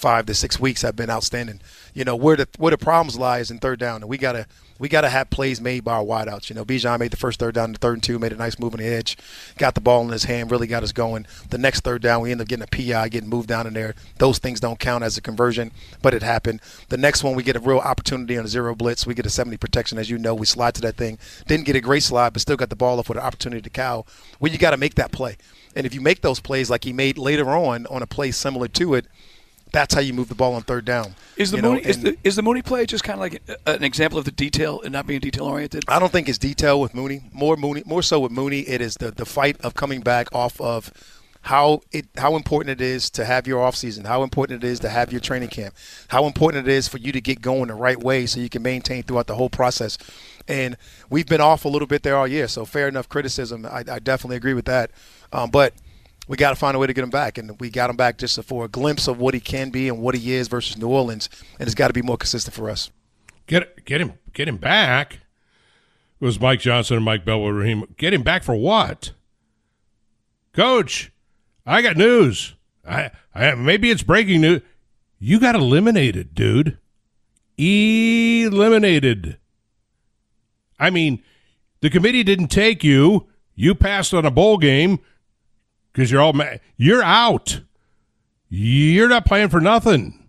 five to six weeks have been outstanding. You know, where the where the problems lie is in third down, and we gotta we gotta have plays made by our wideouts. You know, Bijan made the first third down, the third and two, made a nice move on the edge, got the ball in his hand, really got us going. The next third down, we end up getting a P I, getting moved down in there. Those things don't count as a conversion, but it happened. The next one, we get a real opportunity on a zero blitz. We get a seventy protection, as you know. We slide to that thing. Didn't get a great slide, but still got the ball up with an opportunity to cow. Well, you got to make that play. And if you make those plays like he made later on on a play similar to it, that's how you move the ball on third down. Is the you know, Mooney is the, is the Mooney play just kind of like an example of the detail and not being detail oriented? I don't think it's detail with Mooney. More Mooney, more so with Mooney, it is the the fight of coming back off of how it how important it is to have your offseason, how important it is to have your training camp, how important it is for you to get going the right way so you can maintain throughout the whole process. And we've been off a little bit there all year, so fair enough criticism. I, I definitely agree with that. Um, but we got to find a way to get him back, and we got him back just for a glimpse of what he can be and what he is versus New Orleans, and it's got to be more consistent for us. Get get him get him back. It was Mike Johnson and Mike Bell with Raheem. Get him back for what? Coach, I got news. I, I maybe it's breaking news. You got eliminated, dude. Eliminated. I mean, the committee didn't take you. You passed on a bowl game. Because you're all mad. You're out. You're not playing for nothing.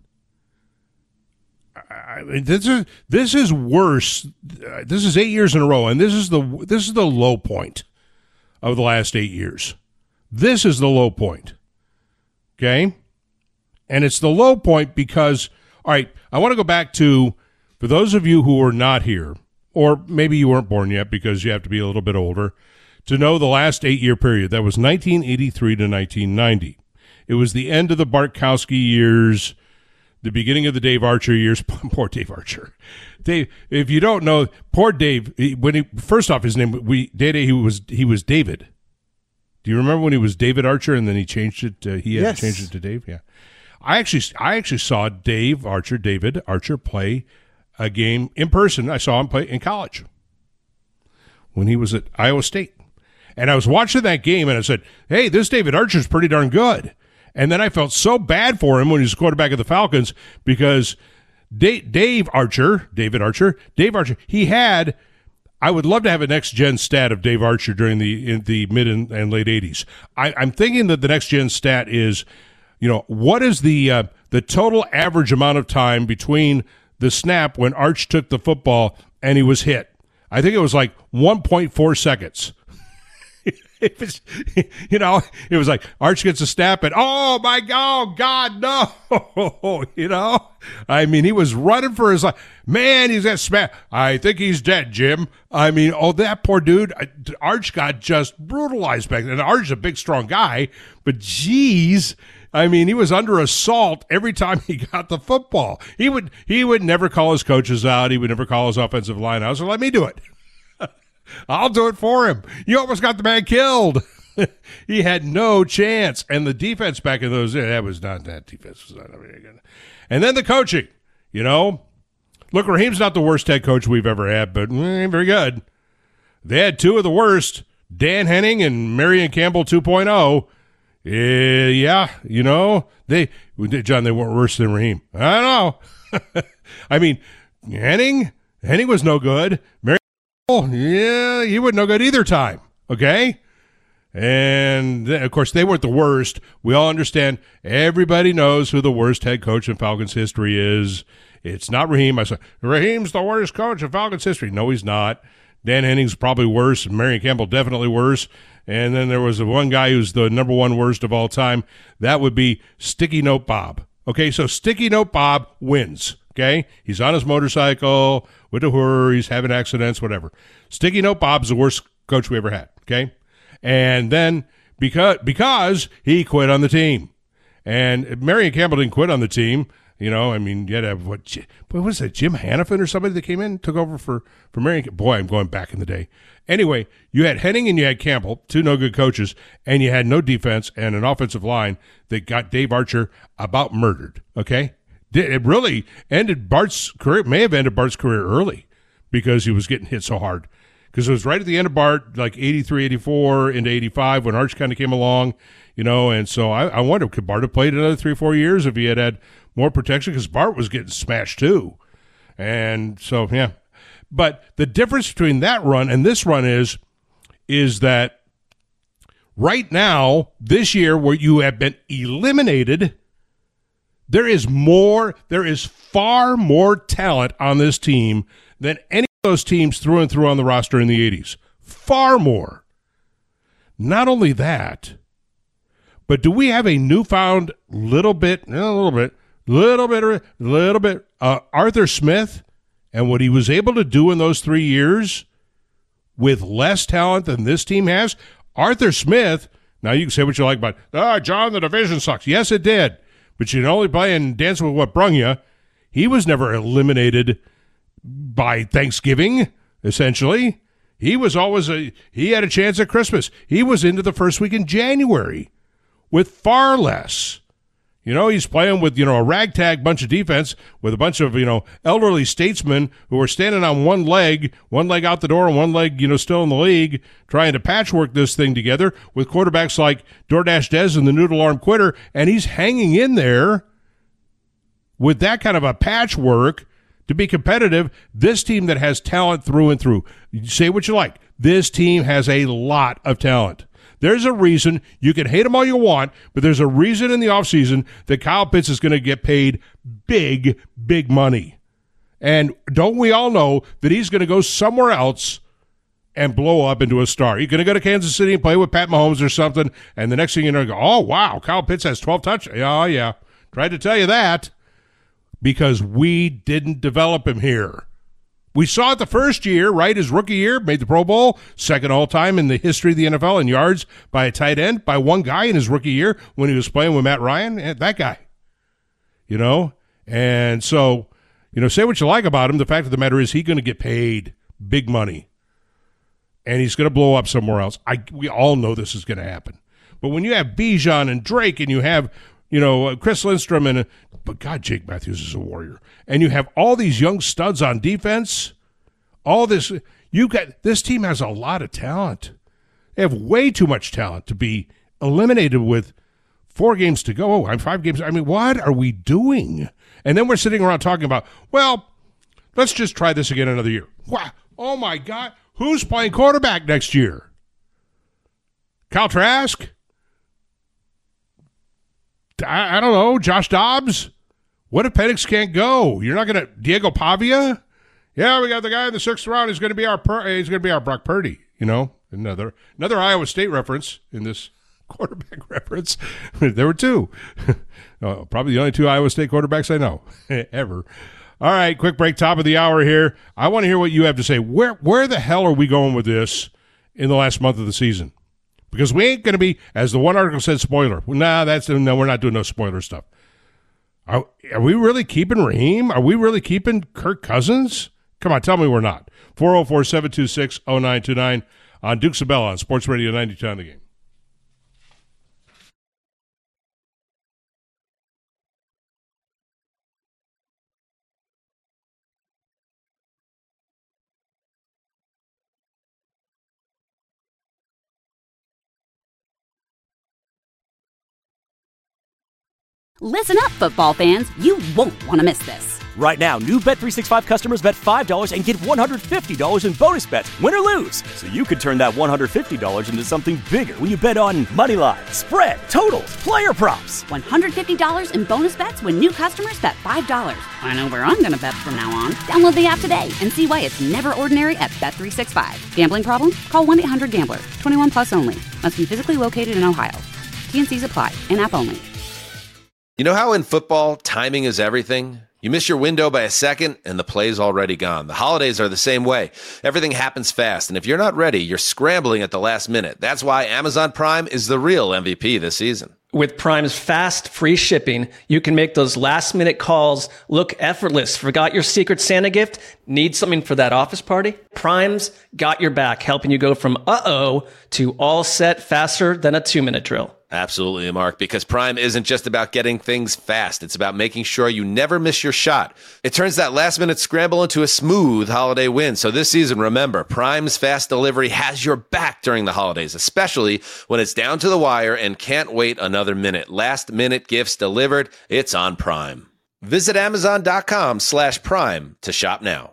I mean, this is this is worse. This is eight years in a row, and this is the this is the low point of the last eight years. This is the low point. Okay, and it's the low point because all right. I want to go back to for those of you who are not here, or maybe you weren't born yet because you have to be a little bit older, to know the last eight-year period. That was nineteen eighty-three to nineteen ninety. It was the end of the Bartkowski years, the beginning of the Dave Archer years. Poor Dave Archer. Dave, if you don't know, poor Dave, when he first off, his name, we Dave, he was he was David. Do you remember when he was David Archer and then he changed it? To, he had yes. to change it to Dave? Yeah. I actually, I actually saw Dave Archer, David Archer, play a game in person. I saw him play in college when he was at Iowa State. And I was watching that game, and I said, hey, this David Archer's pretty darn good. And then I felt so bad for him when he was quarterback of the Falcons because Dave, Dave Archer, David Archer, Dave Archer, he had, I would love to have a next-gen stat of Dave Archer during the in the mid and, and late eighties. I, I'm thinking that the next-gen stat is, you know, what is the uh, the total average amount of time between the snap when Arch took the football and he was hit? I think it was like one point four seconds. It was, you know, it was like Arch gets a snap and, oh, my God, God, no. You know, I mean, he was running for his life. Man, he's got smack. I think he's dead, Jim. I mean, oh, that poor dude. Arch got just brutalized back then. And Arch's a big, strong guy, but geez, I mean, he was under assault every time he got the football. He would, he would never call his coaches out. He would never call his offensive line out. So let me do it. I'll do it for him. You almost got the man killed. He had no chance. And the defense back in those days, that was not that defense was not very good. And then the coaching, you know. Look, Raheem's not the worst head coach we've ever had, but eh, very good. They had two of the worst, Dan Henning and Marion Campbell two point oh. Uh, yeah, you know, they John, they weren't worse than Raheem. I don't know. I mean, Henning, Henning was no good. Marion Oh, yeah, he wasn't no good either time, okay? And, of course, they weren't the worst. We all understand. Everybody knows who the worst head coach in Falcons history is. It's not Raheem. I said, Raheem's the worst coach in Falcons history. No, he's not. Dan Henning's probably worse. Marion Campbell definitely worse. And then there was the one guy who's the number one worst of all time. That would be Sticky Note Bob. Okay, so Sticky Note Bob wins. Okay, he's on his motorcycle with a whir, he's having accidents, whatever. Sticky Note Bob's the worst coach we ever had. Okay, and then because because he quit on the team, and Marion Campbell didn't quit on the team. You know, I mean, you had to have what? What was that? Jim Hannafin or somebody that came in took over for for Marion. Boy, I'm going back in the day. Anyway, you had Henning and you had Campbell, two no good coaches, and you had no defense and an offensive line that got Dave Archer about murdered. Okay. It really ended Bart's career, may have ended Bart's career early because he was getting hit so hard. because it was right at the end of Bart, like eighty-three, eighty-four into eighty-five when Arch kind of came along, you know, and so I, I wonder, could Bart have played another three or four years if he had had more protection? Because Bart was getting smashed too. And so, yeah. But the difference between that run and this run is, is that right now, this year, where you have been eliminated, there is more, there is far more talent on this team than any of those teams through and through on the roster in the eighties. Far more. Not only that, but do we have a newfound little bit, a little bit, little bit, little bit, uh, Arthur Smith and what he was able to do in those three years with less talent than this team has? Arthur Smith, now you can say what you like about, ah, John, the division sucks. Yes, it did. But you can only play and dance with what brung you. He was never eliminated by Thanksgiving, essentially. He was always a, he had a chance at Christmas. He was into the first week in January with far less. You know, he's playing with, you know, a ragtag bunch of defense with a bunch of, you know, elderly statesmen who are standing on one leg, one leg out the door and one leg, you know, still in the league, trying to patchwork this thing together with quarterbacks like DoorDash Dez and the Noodle Arm Quitter, and he's hanging in there with that kind of a patchwork to be competitive. This team that has talent through and through. You say what you like. This team has a lot of talent. There's a reason, you can hate him all you want, but there's a reason in the offseason that Kyle Pitts is going to get paid big, big money. And don't we all know that he's going to go somewhere else and blow up into a star? He's going to go to Kansas City and play with Pat Mahomes or something, and the next thing you know, you go, oh, wow, Kyle Pitts has twelve touchdowns. Oh, yeah, tried to tell you that because we didn't develop him here. We saw it the first year, right? His rookie year, made the Pro Bowl, second all-time in the history of the N F L in yards by a tight end, by one guy in his rookie year when he was playing with Matt Ryan. That guy, you know? And so, you know, say what you like about him. The fact of the matter is he's going to get paid big money, and he's going to blow up somewhere else. I We all know this is going to happen. But when you have Bijan and Drake and you have, you know, Chris Lindstrom and, but God, Jake Matthews is a warrior. And you have all these young studs on defense. All this, you got, this team has a lot of talent. They have way too much talent to be eliminated with four games to go. Oh, I'm five games. I mean, what are we doing? And then we're sitting around talking about, well, let's just try this again another year. Wow. Oh my God. Who's playing quarterback next year? Kyle Trask? I, I don't know. Josh Dobbs? What if Penix can't go? You're not going to Diego Pavia? Yeah, we got the guy in the sixth round. He's going to be our he's going to be our Brock Purdy. You know, another another Iowa State reference in this quarterback reference. There were two, uh, probably the only two Iowa State quarterbacks I know ever. All right, quick break. Top of the hour here. I want to hear what you have to say. Where where the hell are we going with this in the last month of the season? Because we ain't going to be, as the one article said, spoiler. Nah, that's no. We're not doing no spoiler stuff. Are, are we really keeping Raheem? Are we really keeping Kirk Cousins? Come on, tell me we're not. four oh four, seven two six, oh nine two nine on Dukes of Bella on Sports Radio ninety-two on the Game. Listen up, football fans. You won't want to miss this. Right now, new Bet three sixty-five customers bet five dollars and get one hundred fifty dollars in bonus bets, win or lose. So you could turn that one hundred fifty dollars into something bigger when you bet on money line, spread, totals, player props. one hundred fifty dollars in bonus bets when new customers bet five dollars. I know where I'm going to bet from now on. Download the app today and see why it's never ordinary at Bet three sixty-five. Gambling problem? Call one eight hundred gambler. twenty-one plus only. Must be physically located in Ohio. T and C's apply. In-app only. You know how in football, timing is everything? You miss your window by a second, and the play's already gone. The holidays are the same way. Everything happens fast, and if you're not ready, you're scrambling at the last minute. That's why Amazon Prime is the real M V P this season. With Prime's fast, free shipping, you can make those last-minute calls look effortless. Forgot your Secret Santa gift? Need something for that office party? Prime's got your back, helping you go from uh-oh to all set faster than a two-minute drill. Absolutely, Mark, because Prime isn't just about getting things fast. It's about making sure you never miss your shot. It turns that last-minute scramble into a smooth holiday win. So this season, remember, Prime's fast delivery has your back during the holidays, especially when it's down to the wire and can't wait another minute. Last-minute gifts delivered, it's on Prime. Visit Amazon.com slash Prime to shop now.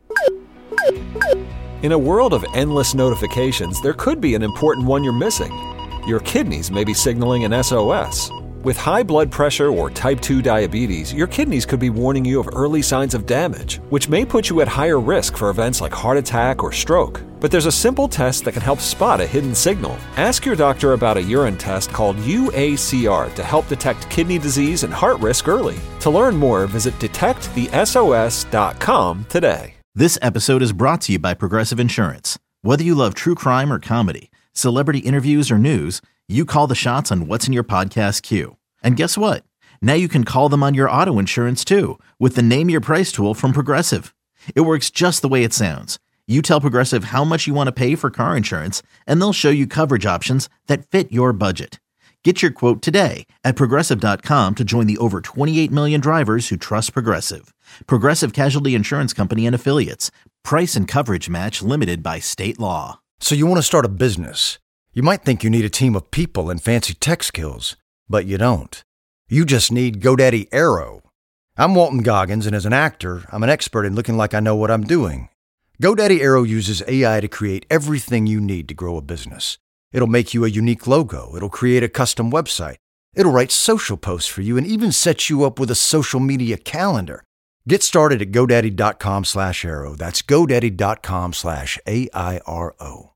In a world of endless notifications, there could be an important one you're missing. Your kidneys may be signaling an S O S. With high blood pressure or type two diabetes, your kidneys could be warning you of early signs of damage, which may put you at higher risk for events like heart attack or stroke. But there's a simple test that can help spot a hidden signal. Ask your doctor about a urine test called U A C R to help detect kidney disease and heart risk early. To learn more, visit detect the S O S dot com today. This episode is brought to you by Progressive Insurance. Whether you love true crime or comedy, celebrity interviews or news, you call the shots on what's in your podcast queue. And guess what? Now you can call them on your auto insurance too with the Name Your Price tool from Progressive. It works just the way it sounds. You tell Progressive how much you want to pay for car insurance, and they'll show you coverage options that fit your budget. Get your quote today at Progressive dot com to join the over twenty-eight million drivers who trust Progressive. Progressive Casualty Insurance Company and Affiliates. Price and coverage match limited by state law. So you want to start a business. You might think you need a team of people and fancy tech skills, but you don't. You just need GoDaddy Aero. I'm Walton Goggins, and as an actor, I'm an expert in looking like I know what I'm doing. GoDaddy Aero uses A I to create everything you need to grow a business. It'll make you a unique logo. It'll create a custom website. It'll write social posts for you and even set you up with a social media calendar. Get started at GoDaddy.com slash Aero. That's GoDaddy.com slash A I R O.